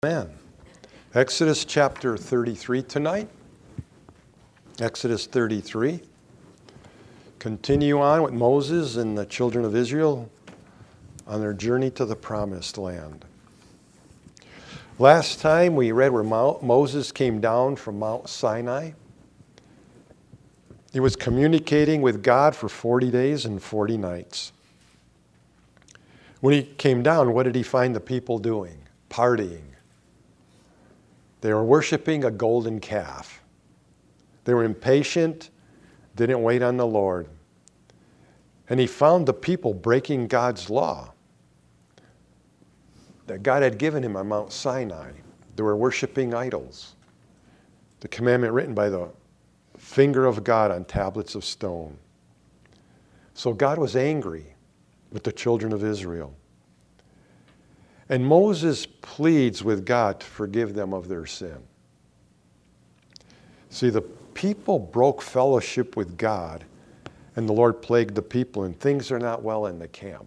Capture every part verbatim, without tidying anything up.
Amen. Exodus chapter thirty-three tonight. Exodus thirty-three. Continue on with Moses and the children of Israel on their journey to the promised land. Last time we read where Mount Moses came down from Mount Sinai. He was communicating with God for forty days and forty nights. When he came down, what did he find the people doing? Partying. They were worshiping a golden calf. They were impatient, didn't wait on the Lord. And he found the people breaking God's law that God had given him on Mount Sinai. They were worshiping idols. The commandment written by the finger of God on tablets of stone. So God was angry with the children of Israel. And Moses pleads with God to forgive them of their sin. See, the people broke fellowship with God, and the Lord plagued the people, and things are not well in the camp.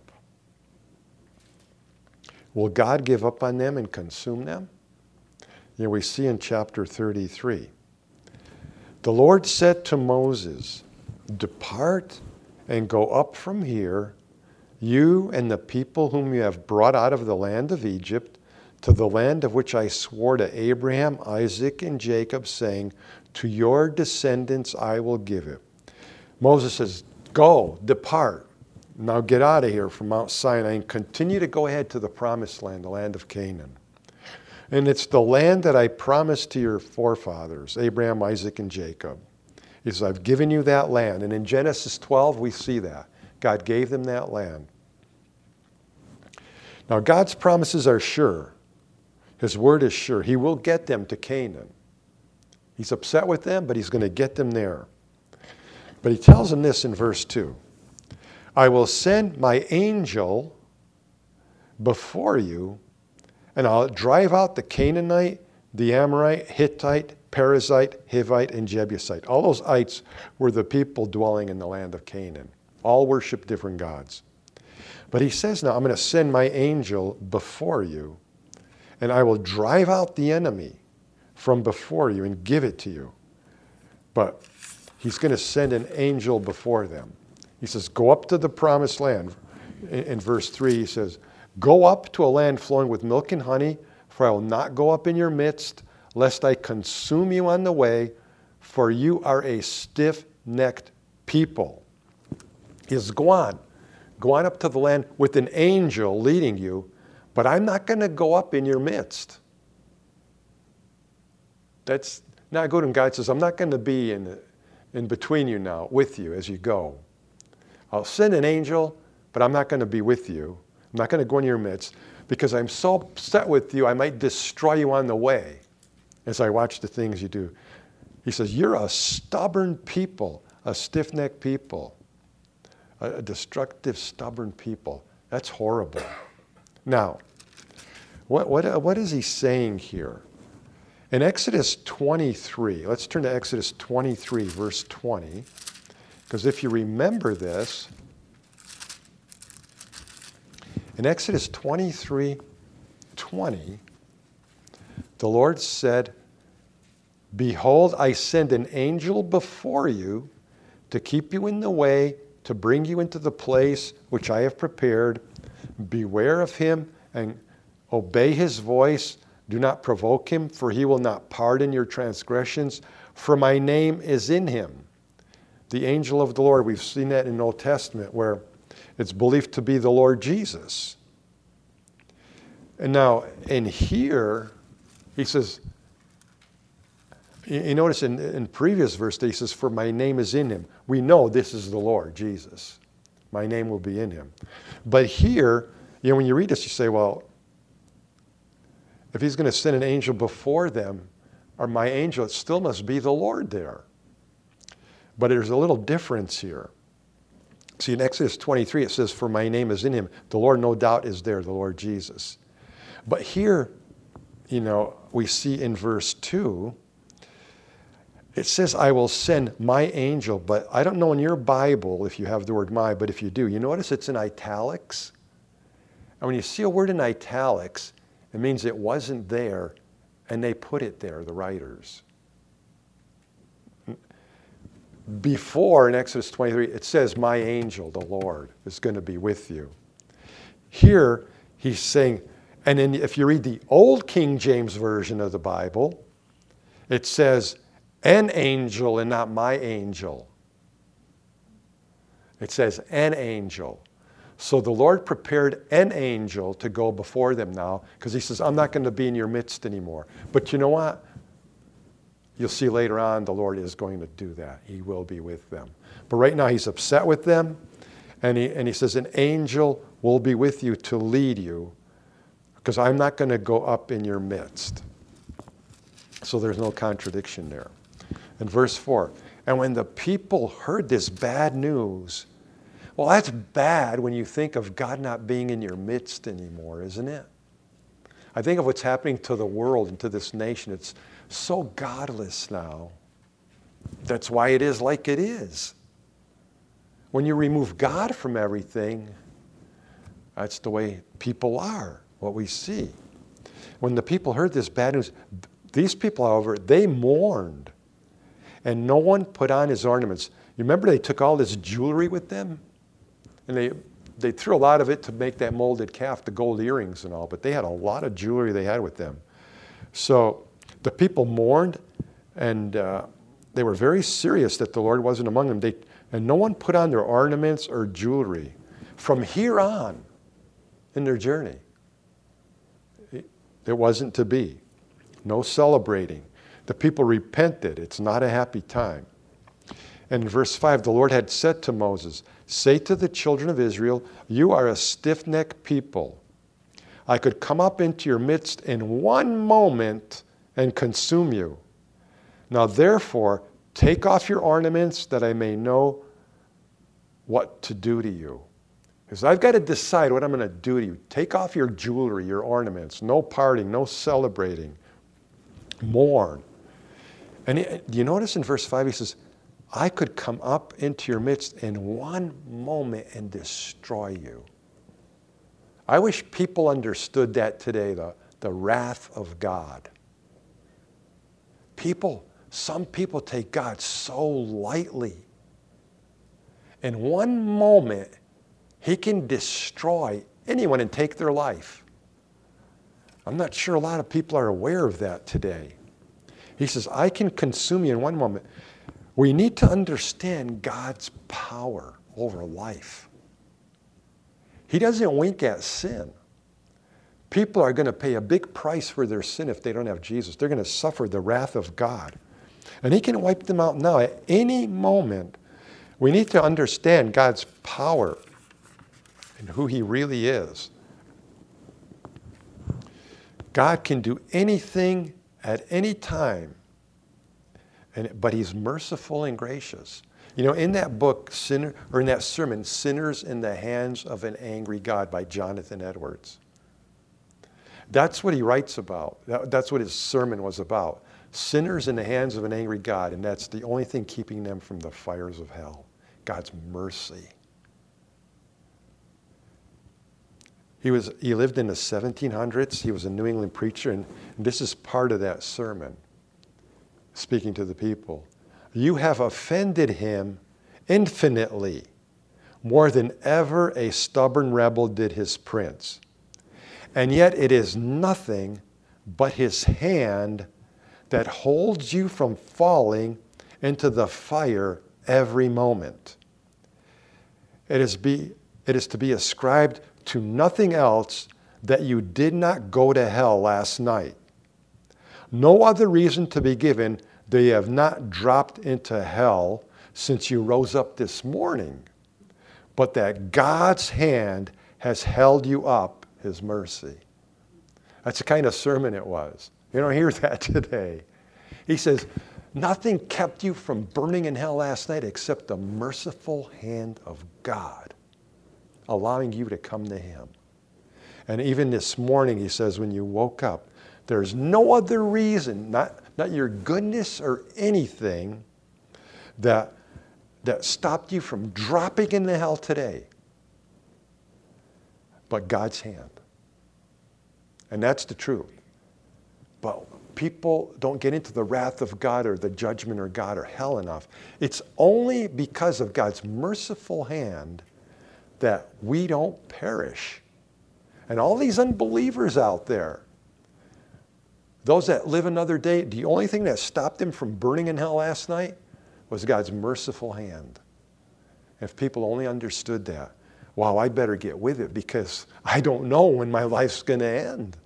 Will God give up on them and consume them? You know, we see in chapter thirty-three. The Lord said to Moses, "Depart and go up from here, you and the people whom you have brought out of the land of Egypt, to the land of which I swore to Abraham, Isaac, and Jacob, saying, to your descendants I will give it." Moses says, go, depart. Now get out of here from Mount Sinai and continue to go ahead to the promised land, the land of Canaan. And it's the land that I promised to your forefathers, Abraham, Isaac, and Jacob. He says, I've given you that land. And in Genesis twelve, we see that. God gave them that land. Now, God's promises are sure. His word is sure. He will get them to Canaan. He's upset with them, but he's going to get them there. But he tells them this in verse two. I will send my angel before you, and I'll drive out the Canaanite, the Amorite, Hittite, Perizzite, Hivite, and Jebusite. All those ites were the people dwelling in the land of Canaan. All worship different gods. But he says now, I'm going to send my angel before you, and I will drive out the enemy from before you and give it to you. But he's going to send an angel before them. He says, go up to the promised land. In, in verse three, he says, go up to a land flowing with milk and honey, for I will not go up in your midst, lest I consume you on the way, for you are a stiff-necked people. He says, go on. Go on up to the land with an angel leading you, but I'm not going to go up in your midst. That's not good. And God says, I'm not going to be in, in between you now, with you as you go. I'll send an angel, but I'm not going to be with you. I'm not going to go in your midst because I'm so upset with you, I might destroy you on the way as I watch the things you do. He says, you're a stubborn people, a stiff-necked people. A destructive, stubborn people. That's horrible. Now, what, what, what is he saying here? In Exodus twenty-three, let's turn to Exodus twenty-three, verse twenty, because if you remember this, in Exodus twenty-three, twenty, the Lord said, behold, I send an angel before you to keep you in the way, to bring you into the place which I have prepared. Beware of him and obey his voice. Do not provoke him, for he will not pardon your transgressions, for my name is in him. The angel of the Lord, we've seen that in the Old Testament, where it's believed to be the Lord Jesus. And now, in here, he says, you notice in, in previous verse, he says, for my name is in him. We know this is the Lord, Jesus. My name will be in him. But here, you know, when you read this, you say, well, if he's going to send an angel before them, or my angel, it still must be the Lord there. But there's a little difference here. See, in Exodus twenty-three, it says, for my name is in him. The Lord, no doubt, is there, the Lord Jesus. But here, you know, we see in verse two, it says, I will send my angel, but I don't know in your Bible if you have the word my, but if you do, you notice it's in italics? And when you see a word in italics, It means it wasn't there, and they put it there, the writers. Before, in Exodus twenty-three, it says, my angel, the Lord, is going to be with you. Here, he's saying, and then if you read the old King James Version of the Bible, it says, an angel and not my angel. It says, an angel. So the Lord prepared an angel to go before them now, because he says, I'm not going to be in your midst anymore. But you know what? You'll see later on the Lord is going to do that. He will be with them. But right now he's upset with them, and he, and he says, an angel will be with you to lead you, because I'm not going to go up in your midst. So there's no contradiction there. In verse four, and when the people heard this bad news, well, that's bad when you think of God not being in your midst anymore, isn't it? I think of what's happening to the world and to this nation. It's so godless now. That's why it is like it is. When you remove God from everything, that's the way people are, what we see. When the people heard this bad news, these people, however, they mourned, and no one put on his ornaments. You remember they took all this jewelry with them? And they, they threw a lot of it to make that molded calf, the gold earrings and all, but they had a lot of jewelry they had with them. So the people mourned, and uh, they were very serious that the Lord wasn't among them. They, and no one put on their ornaments or jewelry from here on in their journey. It, it wasn't to be. No celebrating. The people repented. It's not a happy time. And in verse five, the Lord had said to Moses, say to the children of Israel, you are a stiff-necked people. I could come up into your midst in one moment and consume you. Now therefore, take off your ornaments that I may know what to do to you. Because I've got to decide what I'm going to do to you. Take off your jewelry, your ornaments. No partying, no celebrating. Mourn. And it, do you notice in verse five, he says, I could come up into your midst in one moment and destroy you. I wish people understood that today, the, the wrath of God. People, some people take God so lightly. In one moment, he can destroy anyone and take their life. I'm not sure a lot of people are aware of that today. He says, I can consume you in one moment. We need to understand God's power over life. He doesn't wink at sin. People are going to pay a big price for their sin if they don't have Jesus. They're going to suffer the wrath of God. And he can wipe them out now at any moment. We need to understand God's power and who he really is. God can do anything at any time, and, but he's merciful and gracious. You know, in that book, Sinner, or in that sermon, Sinners in the Hands of an Angry God by Jonathan Edwards, that's what he writes about. That, that's what his sermon was about. Sinners in the hands of an angry God, and that's the only thing keeping them from the fires of hell. God's mercy. He was he lived in the seventeen hundreds. He was a New England preacher, and this is part of that sermon, speaking to the people. You have offended him infinitely, more than ever a stubborn rebel did his prince. And yet it is nothing but his hand that holds you from falling into the fire every moment. It is, be, it is to be ascribed to nothing else that you did not go to hell last night. No other reason to be given that you have not dropped into hell since you rose up this morning, but that God's hand has held you up, his mercy. That's the kind of sermon it was. You don't hear that today. He says, nothing kept you from burning in hell last night except the merciful hand of God, allowing you to come to him. And even this morning, he says, when you woke up, there's no other reason, not, not your goodness or anything, that, that stopped you from dropping into hell today, but God's hand. And that's the truth. But people don't get into the wrath of God or the judgment of God or hell enough. It's only because of God's merciful hand that we don't perish. And all these unbelievers out there, those that live another day, the only thing that stopped them from burning in hell last night was God's merciful hand. If people only understood that, wow, I better get with it because I don't know when my life's going to end.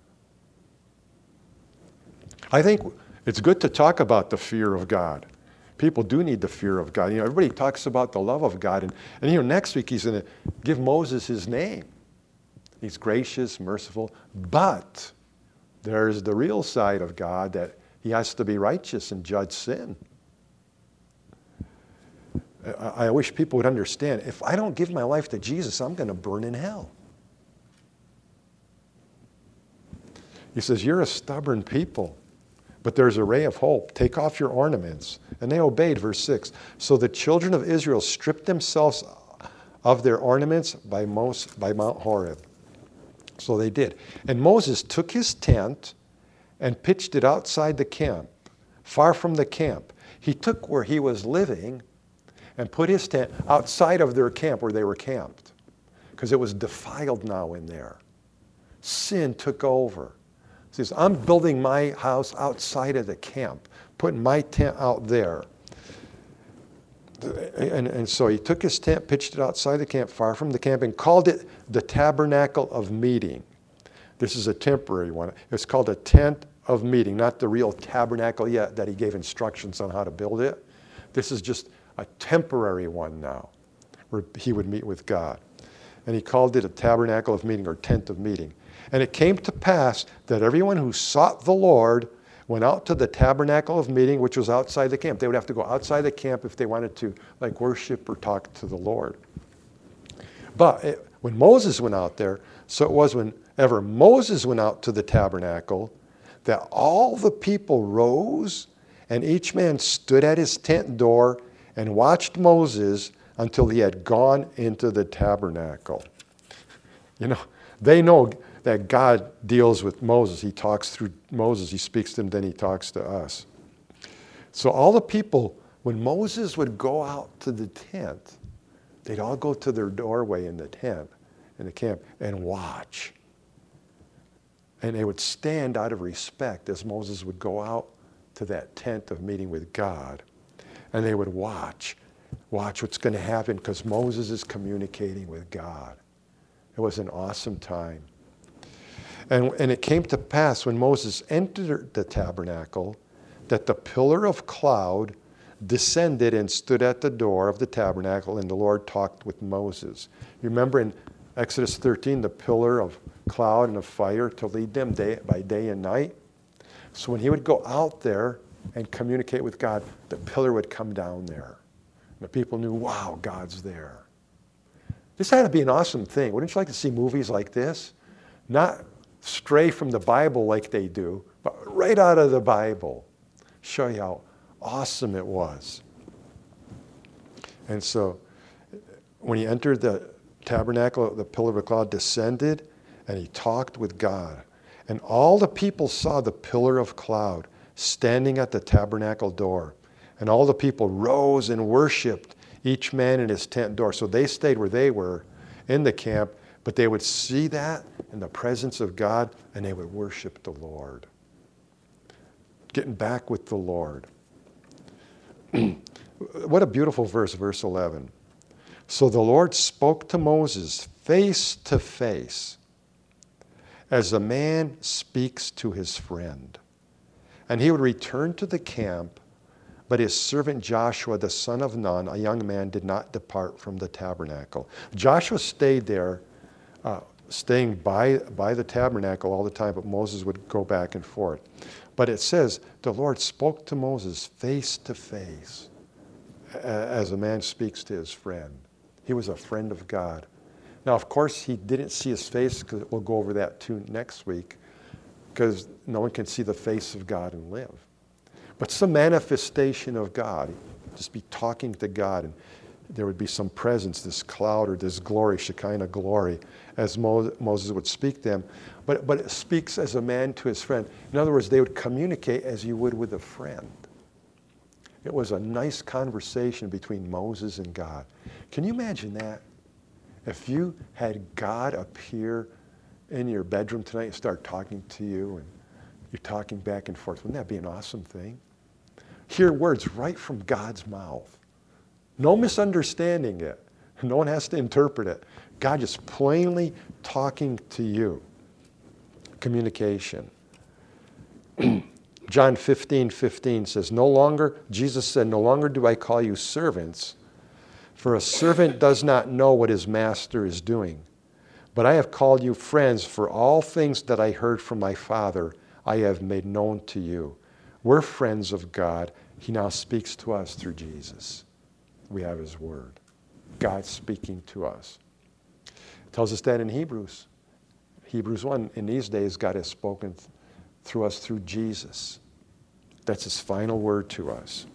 I think it's good to talk about the fear of God. People do need the fear of God. You know, everybody talks about the love of God. And, and you know, next week he's going to give Moses his name. He's gracious, merciful. But there's the real side of God that he has to be righteous and judge sin. I, I wish people would understand, if I don't give my life to Jesus, I'm going to burn in hell. He says, you're a stubborn people. But there's a ray of hope. Take off your ornaments. And they obeyed, verse six. So the children of Israel stripped themselves of their ornaments by, Mos- by Mount Horeb. So they did. And Moses took his tent and pitched it outside the camp, far from the camp. He took where he was living and put his tent outside of their camp where they were camped, because it was defiled now in there. Sin took over. He says, I'm building my house outside of the camp, putting my tent out there. And, and so he took his tent, pitched it outside the camp, far from the camp, and called it the tabernacle of meeting. This is a temporary one. It's called a tent of meeting, not the real tabernacle yet that he gave instructions on how to build it. This is just a temporary one now, where he would meet with God. And he called it a tabernacle of meeting, or tent of meeting. And it came to pass that everyone who sought the Lord went out to the tabernacle of meeting, which was outside the camp. They would have to go outside the camp if they wanted to like worship or talk to the Lord. But it, when Moses went out there, so it was whenever Moses went out to the tabernacle, that all the people rose and each man stood at his tent door and watched Moses until he had gone into the tabernacle. You know, they know that God deals with Moses. He talks through Moses. He speaks to him, then he talks to us. So all the people, when Moses would go out to the tent, they'd all go to their doorway in the tent, in the camp, and watch. And they would stand out of respect as Moses would go out to that tent of meeting with God. And they would watch, watch what's going to happen, because Moses is communicating with God. It was an awesome time. And, and it came to pass when Moses entered the tabernacle that the pillar of cloud descended and stood at the door of the tabernacle, and the Lord talked with Moses. You remember in Exodus thirteen, the pillar of cloud and of fire to lead them day by day and night? So when he would go out there and communicate with God, the pillar would come down there. And the people knew, wow, God's there. This had to be an awesome thing. Wouldn't you like to see movies like this? Not stray from the Bible like they do, but right out of the Bible. Show you how awesome it was. And so when he entered the tabernacle, the pillar of cloud descended and he talked with God. And all the people saw the pillar of cloud standing at the tabernacle door. And all the people rose and worshiped, each man in his tent door. So they stayed where they were in the camp, but they would see that in the presence of God, and they would worship the Lord. Getting back with the Lord. What a beautiful verse, verse eleven. So the Lord spoke to Moses face to face, as a man speaks to his friend. And he would return to the camp, but his servant Joshua, the son of Nun, a young man, did not depart from the tabernacle. Joshua stayed there, uh, staying by, by the tabernacle all the time, but Moses would go back and forth. But it says, the Lord spoke to Moses face to face, as a man speaks to his friend. He was a friend of God. Now, of course, he didn't see his face, because we'll go over that too next week, because no one can see the face of God and live. But it's the manifestation of God. Just be talking to God. And there would be some presence, this cloud or this glory, Shekinah glory, as Mo- Moses would speak them. But, but it speaks as a man to his friend. In other words, they would communicate as you would with a friend. It was a nice conversation between Moses and God. Can you imagine that? If you had God appear in your bedroom tonight and start talking to you, and you're talking back and forth, wouldn't that be an awesome thing? Hear words right from God's mouth. No misunderstanding it. No one has to interpret it. God just plainly talking to you. Communication. John fifteen fifteen says, no longer, Jesus said, no longer do I call you servants, for a servant does not know what his master is doing. But I have called you friends, for all things that I heard from my Father I have made known to you. We're friends of God. He now speaks to us through Jesus. We have his word. God speaking to us. It tells us that in Hebrews. Hebrews one, in these days God has spoken th- through us through Jesus. That's his final word to us.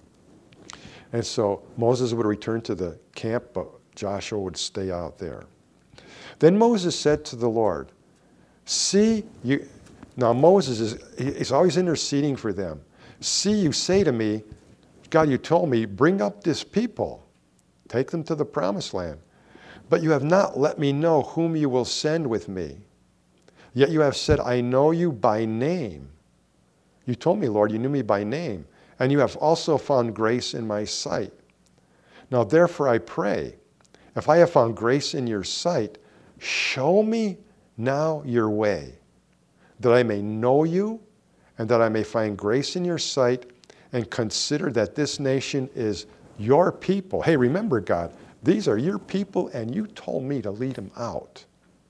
And so Moses would return to the camp, but Joshua would stay out there. Then Moses said to the Lord, see, you... Now Moses is he's always interceding for them. See, you say to me, God, you told me, bring up this people. Take them to the promised land. But you have not let me know whom you will send with me. Yet you have said, I know you by name. You told me, Lord, you knew me by name. And you have also found grace in my sight. Now therefore I pray, if I have found grace in your sight, show me now your way, that I may know you, and that I may find grace in your sight, and consider that this nation is your people. Hey, remember, God, these are your people, and you told me to lead them out.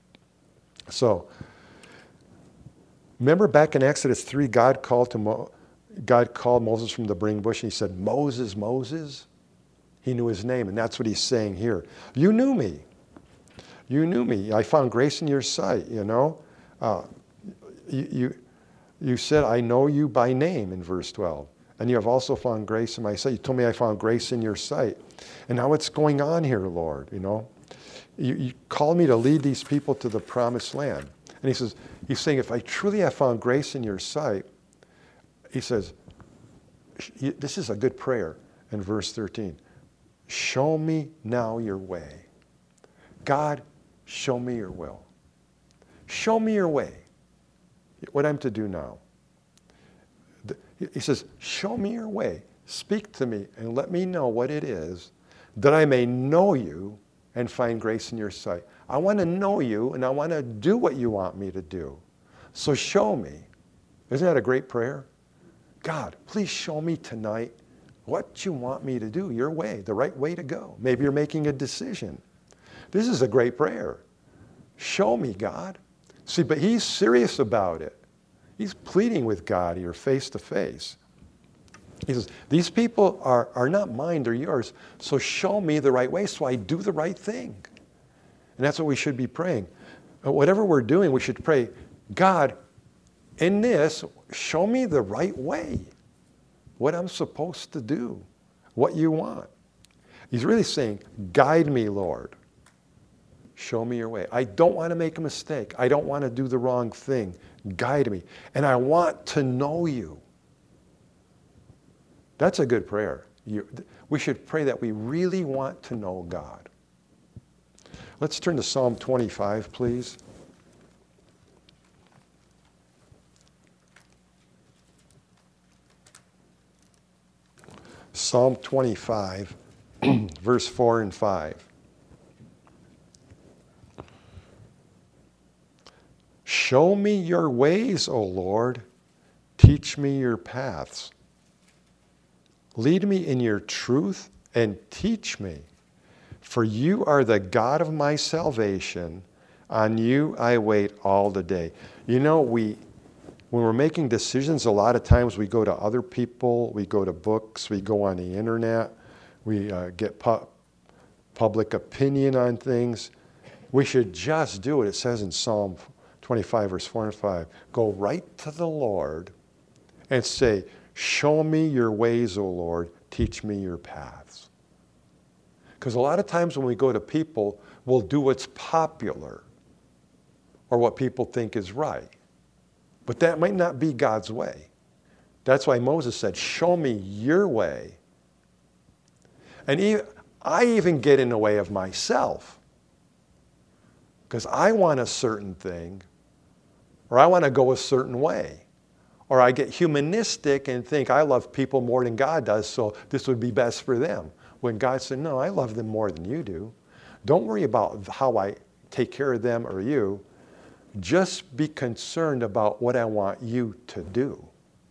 So, remember back in Exodus three, God called to Mo- God called Moses from the burning bush, and he said, Moses, Moses. He knew his name, and that's what he's saying here. You knew me. You knew me. I found grace in your sight, you know. Uh, you, you, you said, I know you by name in verse twelve. And you have also found grace in my sight. You told me I found grace in your sight. And now what's going on here, Lord, you know? You, you called me to lead these people to the promised land. And he says, he's saying, if I truly have found grace in your sight, he says, this is a good prayer in verse thirteen. Show me now your way. God, show me your will. Show me your way. What I'm to do now. He says, show me your way. Speak to me and let me know what it is, that I may know you and find grace in your sight. I want to know you, and I want to do what you want me to do. So show me. Isn't that a great prayer? God, please show me tonight what you want me to do, your way, the right way to go. Maybe you're making a decision. This is a great prayer. Show me, God. See, but he's serious about it. He's pleading with God here face to face. He says, these people are, are not mine, they're yours. So show me the right way so I do the right thing. And that's what we should be praying. Whatever we're doing, we should pray, God, in this, show me the right way. What I'm supposed to do. What you want. He's really saying, guide me, Lord. Show me your way. I don't want to make a mistake. I don't want to do the wrong thing. Guide me. And I want to know you. That's a good prayer. You, we should pray that we really want to know God. Let's turn to Psalm twenty-five, please. Psalm twenty-five, verse four and five. Show me your ways, O Lord. Teach me your paths. Lead me in your truth and teach me. For you are the God of my salvation. On you I wait all the day. You know, we, when we're making decisions, a lot of times we go to other people, we go to books, we go on the internet, we uh, get pu- public opinion on things. We should just do it. It says in Psalm twenty-five, verse four and five, go right to the Lord and say, show me your ways, O Lord, teach me your paths. Because a lot of times when we go to people, we'll do what's popular or what people think is right. But that might not be God's way. That's why Moses said, show me your way. And even, I even get in the way of myself. Because I want a certain thing, or I want to go a certain way. Or I get humanistic and think I love people more than God does, so this would be best for them. When God said, no, I love them more than you do. Don't worry about how I take care of them or you. Just be concerned about what I want you to do.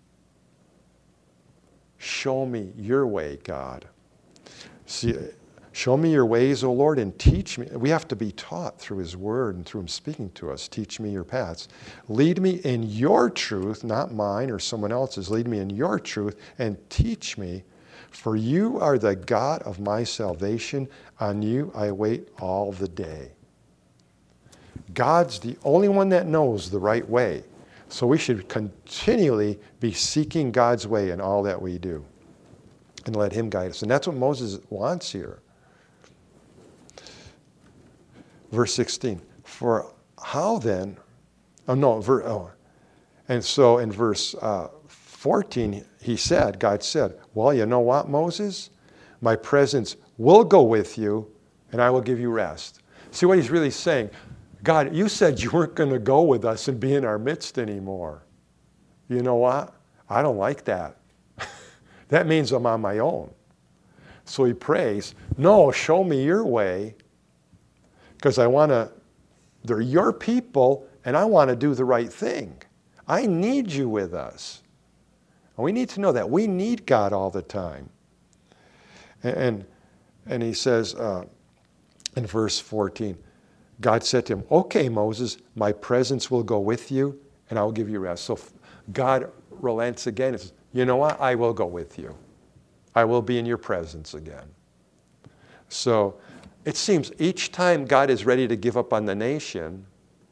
Show me your way, God. See, show me your ways, O Lord, and teach me. We have to be taught through his word and through him speaking to us. Teach me your paths. Lead me in your truth, not mine or someone else's. Lead me in your truth and teach me. For you are the God of my salvation. On you I wait all the day. God's the only one that knows the right way. So we should continually be seeking God's way in all that we do. And let him guide us. And that's what Moses wants here. Verse sixteen. For how then, oh no, ver, oh. And so in verse uh, fourteen, he said, God said, well, you know what, Moses? My presence will go with you, and I will give you rest. See what he's really saying? God, you said you weren't going to go with us and be in our midst anymore. You know what? I don't like that. That means I'm on my own. So he prays, no, show me your way, because I want to, they're your people, and I want to do the right thing. I need you with us. And we need to know that. We need God all the time. And, and, and he says uh, in verse fourteen, God said to him, okay, Moses, my presence will go with you, and I will give you rest. So God relents again and says, you know what? I will go with you. I will be in your presence again. So it seems each time God is ready to give up on the nation,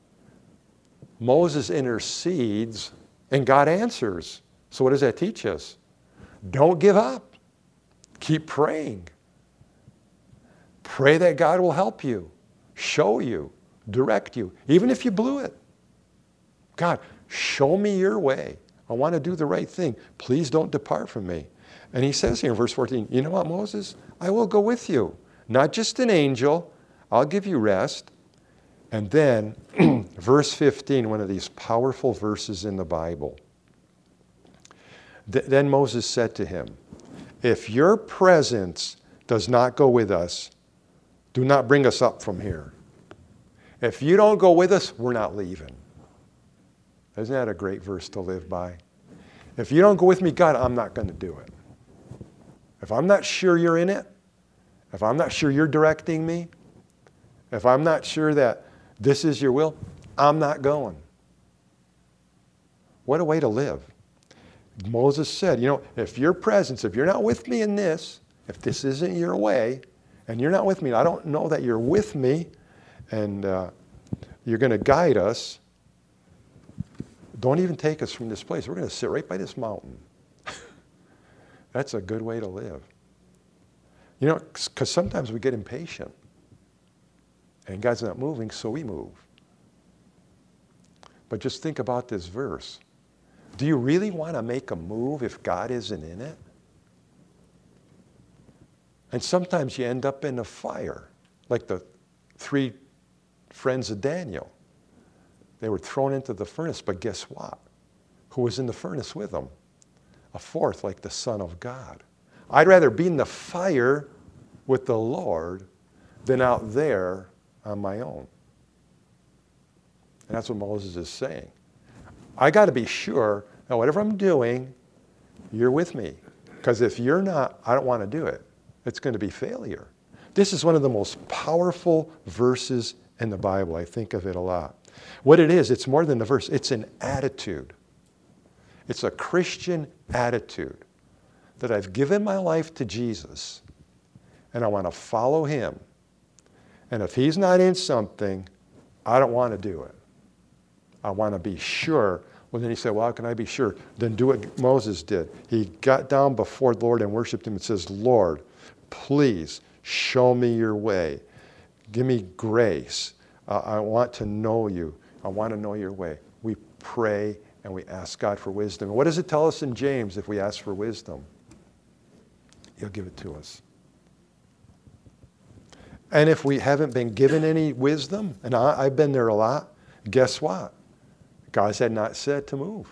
Moses intercedes and God answers. So what does that teach us? Don't give up. Keep praying. Pray that God will help you, show you, direct you, even if you blew it. God, show me your way. I want to do the right thing. Please don't depart from me. And he says here in verse fourteen, you know what, Moses? I will go with you. Not just an angel. I'll give you rest. And then verse fifteen, one of these powerful verses in the Bible. Th- then Moses said to him, if your presence does not go with us, do not bring us up from here. If you don't go with us, we're not leaving. Isn't that a great verse to live by? If you don't go with me, God, I'm not going to do it. If I'm not sure you're in it, if I'm not sure you're directing me, if I'm not sure that this is your will, I'm not going. What a way to live. Moses said, you know, if your presence, if you're not with me in this, if this isn't your way, and you're not with me, I don't know that you're with me, and uh, you're going to guide us, don't even take us from this place. We're going to sit right by this mountain. That's a good way to live. You know, because sometimes we get impatient. And God's not moving, so we move. But just think about this verse. Do you really want to make a move if God isn't in it? And sometimes you end up in a fire, like the three friends of Daniel. They were thrown into the furnace, but guess what? Who was in the furnace with them? A fourth, like the Son of God. I'd rather be in the fire with the Lord than out there on my own. And that's what Moses is saying. I got to be sure that whatever I'm doing, you're with me. Because if you're not, I don't want to do it. It's going to be failure. This is one of the most powerful verses in the Bible. I think of it a lot. What it is, it's more than the verse. It's an attitude. It's a Christian attitude that I've given my life to Jesus and I want to follow him. And if he's not in something, I don't want to do it. I want to be sure. Well, then he said, well, how can I be sure? Then do what Moses did. He got down before the Lord and worshiped him and says, Lord, please Show me your way. Give me grace. Uh, I want to know you. I want to know your way. We pray and we ask God for wisdom. And what does it tell us in James if we ask for wisdom? He'll give it to us. And if we haven't been given any wisdom, and I, I've been there a lot, guess what? God had not said to move.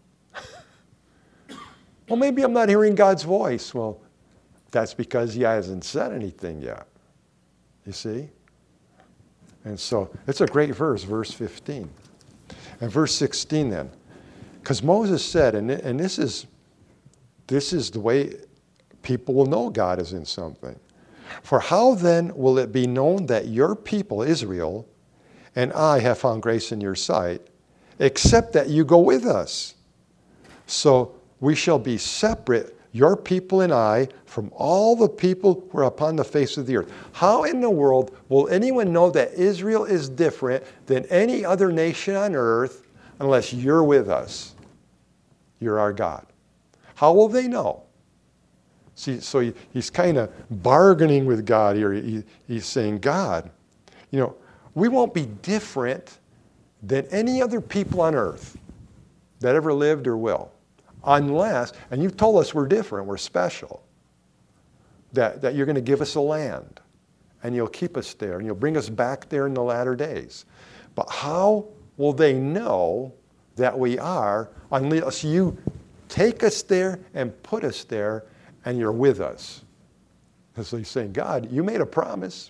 Well, maybe I'm not hearing God's voice. Well, that's because he hasn't said anything yet. You see? And so it's a great verse, verse fifteen. And verse sixteen then. Because Moses said, and, and this is this is the way people will know God is in something. For how then will it be known that your people, Israel, and I have found grace in your sight, except that you go with us? So we shall be separate, your people and I, from all the people who are upon the face of the earth. How in the world will anyone know that Israel is different than any other nation on earth unless you're with us? You're our God. How will they know? See, so he, he's kind of bargaining with God here. He, he's saying, God, you know, we won't be different than any other people on earth that ever lived or will. Unless, and you've told us we're different, we're special. That, that you're going to give us a land. And you'll keep us there. And you'll bring us back there in the latter days. But how will they know that we are unless you take us there and put us there and you're with us? And so he's saying, God, you made a promise.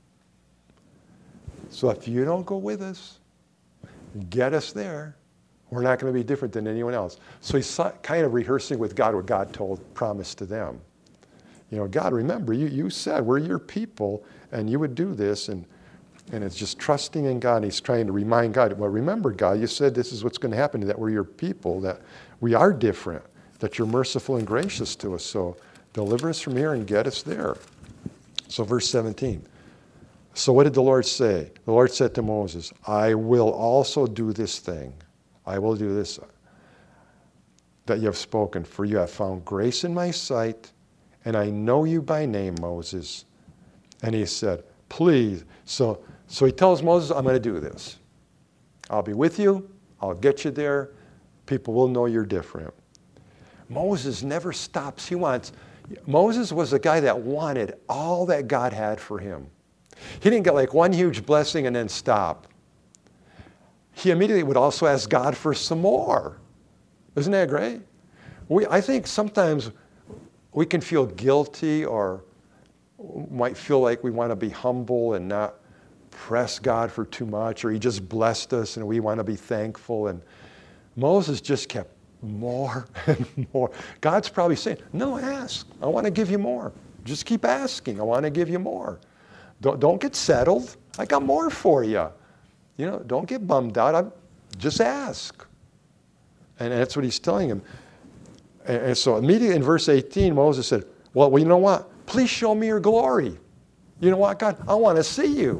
So if you don't go with us, get us there, we're not going to be different than anyone else. So he's kind of rehearsing with God what God told, promised to them. You know, God, remember, you, you said we're your people and you would do this. And, and it's just trusting in God. And he's trying to remind God, well, remember, God, you said this is what's going to happen, that we're your people, that we are different, that you're merciful and gracious to us. So deliver us from here and get us there. So verse seventeen. So what did the Lord say? The Lord said to Moses, I will also do this thing. I will do this that you have spoken, for you have found grace in my sight, and I know you by name, Moses. And he said, please. So, so he tells Moses, I'm going to do this. I'll be with you. I'll get you there. People will know you're different. Moses never stops. He wants, Moses was a guy that wanted all that God had for him. He didn't get like one huge blessing and then stop. He immediately would also ask God for some more. Isn't that great? We, I think sometimes we can feel guilty or might feel like we want to be humble and not press God for too much, or he just blessed us and we want to be thankful. And Moses just kept more and more. God's probably saying, no, ask. I want to give you more. Just keep asking. I want to give you more. Don't, don't get settled. I got more for you. You know, don't get bummed out. I'm, just ask. And that's what he's telling him. And, and so immediately in verse eighteen, Moses said, well, well, you know what? Please show me your glory. You know what, God? I want to see you.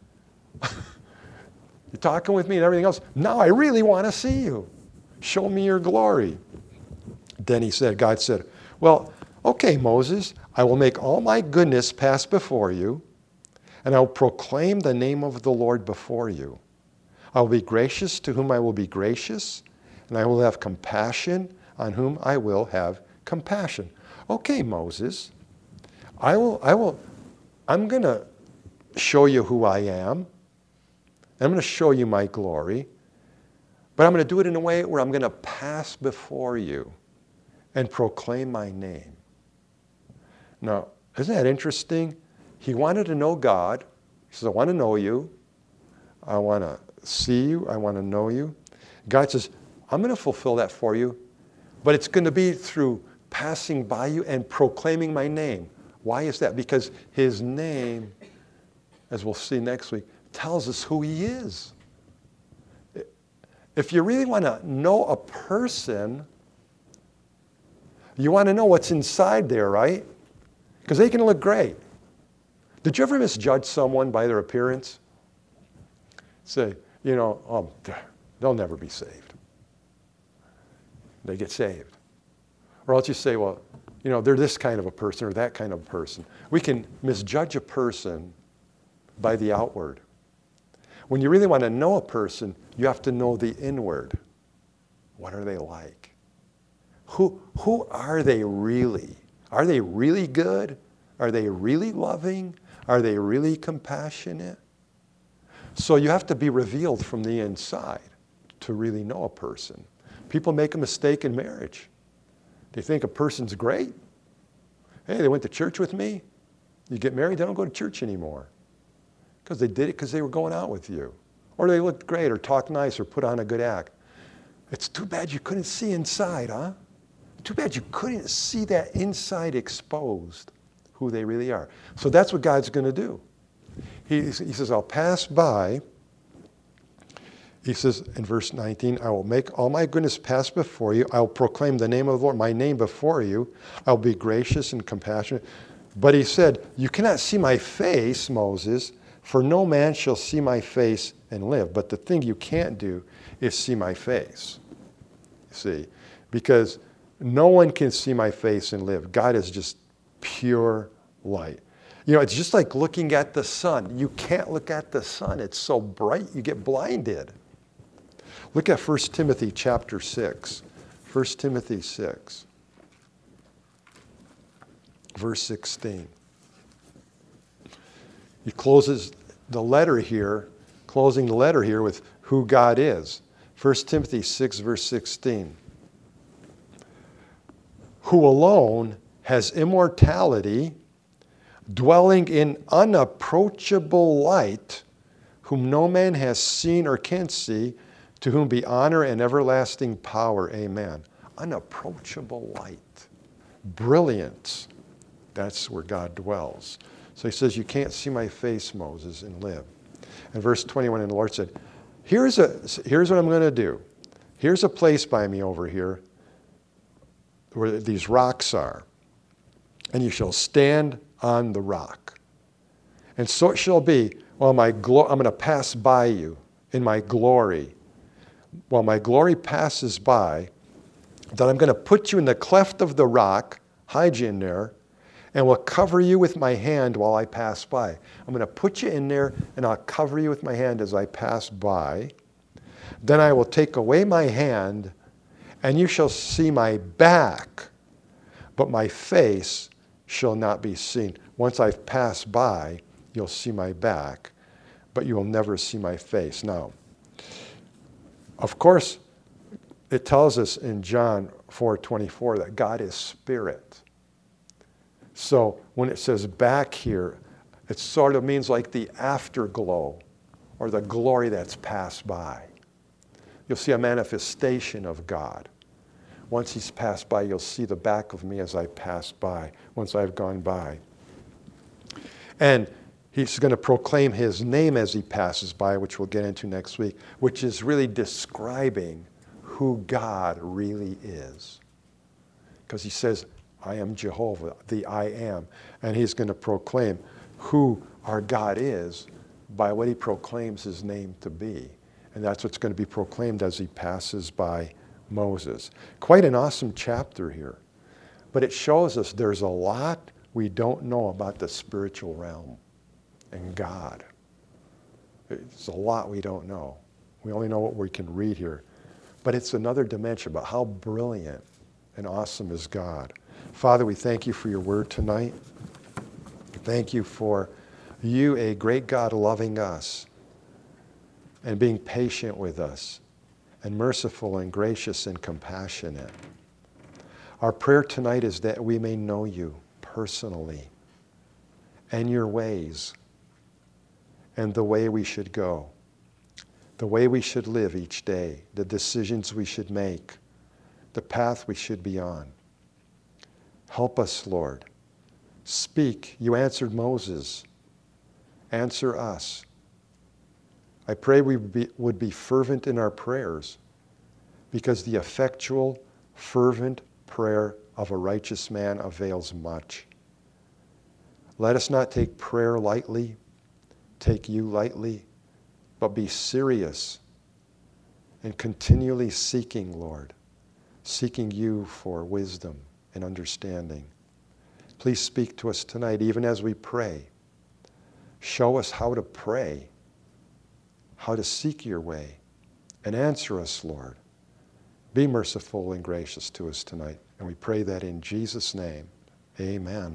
You're talking with me and everything else. Now I really want to see you. Show me your glory. Then he said, God said, well, okay, Moses, I will make all my goodness pass before you, and I will proclaim the name of the Lord before you. I will be gracious to whom I will be gracious, and I will have compassion on whom I will have compassion. Okay, Moses, I will, I will, I'm going to show you who I am. I'm going to show you my glory, but I'm going to do it in a way where I'm going to pass before you and proclaim my name. Now, isn't that interesting? He wanted to know God. He says, I want to know you. I want to see you. I want to know you. God says, I'm going to fulfill that for you, but it's going to be through passing by you and proclaiming my name. Why is that? Because his name, as we'll see next week, tells us who he is. If you really want to know a person, you want to know what's inside there, right? Because they can look great. Did you ever misjudge someone by their appearance? Say, you know, oh, they'll never be saved. They get saved. Or else you say, well, you know, they're this kind of a person or that kind of a person. We can misjudge a person by the outward. When you really want to know a person, you have to know the inward. What are they like? Who, who are they really? Are they really good? Are they really loving? Are they really compassionate? So you have to be revealed from the inside to really know a person. People make a mistake in marriage. They think a person's great. Hey, they went to church with me. You get married, they don't go to church anymore. Because they did it because they were going out with you. Or they looked great or talked nice or put on a good act. It's too bad you couldn't see inside, huh? Too bad you couldn't see that inside exposed, who they really are. So that's what God's going to do. He, he says, I'll pass by. He says in verse nineteen, I will make all my goodness pass before you. I will proclaim the name of the Lord, my name before you. I will be gracious and compassionate. But he said, you cannot see my face, Moses, for no man shall see my face and live. But the thing you can't do is see my face. See, because no one can see my face and live. God is just pure light. You know, it's just like looking at the sun. You can't look at the sun. It's so bright, you get blinded. Look at First Timothy chapter six. First Timothy six, verse sixteen. He closes the letter here, closing the letter here with who God is. First Timothy six, verse sixteen. Who alone has immortality, dwelling in unapproachable light, whom no man has seen or can see, to whom be honor and everlasting power. Amen. Unapproachable light. Brilliance. That's where God dwells. So he says, you can't see my face, Moses, and live. And verse twenty-one, and the Lord said, here's, a, here's what I'm going to do. Here's a place by me over here where these rocks are. And you shall stand on the rock. And so it shall be, while my glo- I'm going to pass by you in my glory. While my glory passes by, that I'm going to put you in the cleft of the rock, hide you in there, and will cover you with my hand while I pass by. I'm going to put you in there, and I'll cover you with my hand as I pass by. Then I will take away my hand, and you shall see my back, but my face shall not be seen. Once I've passed by, you'll see my back, but you will never see my face. Now, of course, it tells us in John four twenty-four that God is spirit. So when it says back here, it sort of means like the afterglow or the glory that's passed by. You'll see a manifestation of God. Once he's passed by, you'll see the back of me as I pass by, once I've gone by. And he's going to proclaim his name as he passes by, which we'll get into next week, which is really describing who God really is. Because he says, I am Jehovah, the I am. And he's going to proclaim who our God is by what he proclaims his name to be. And that's what's going to be proclaimed as he passes by Moses. Quite an awesome chapter here. But it shows us there's a lot we don't know about the spiritual realm and God. It's a lot we don't know. We only know what we can read here. But it's another dimension about how brilliant and awesome is God. Father, we thank you for your word tonight. Thank you for you, a great God, loving us and being patient with us and merciful and gracious and compassionate. Our prayer tonight is that we may know you personally and your ways and the way we should go, the way we should live each day, the decisions we should make, the path we should be on. Help us, Lord. Speak. You answered Moses. Answer us. I pray we be, would be fervent in our prayers, because the effectual, fervent prayer of a righteous man avails much. Let us not take prayer lightly, take you lightly, but be serious and continually seeking, Lord, seeking you for wisdom and understanding. Please speak to us tonight, even as we pray. Show us how to pray, how to seek your way, and answer us, Lord. Be merciful and gracious to us tonight. And we pray that in Jesus' name. Amen.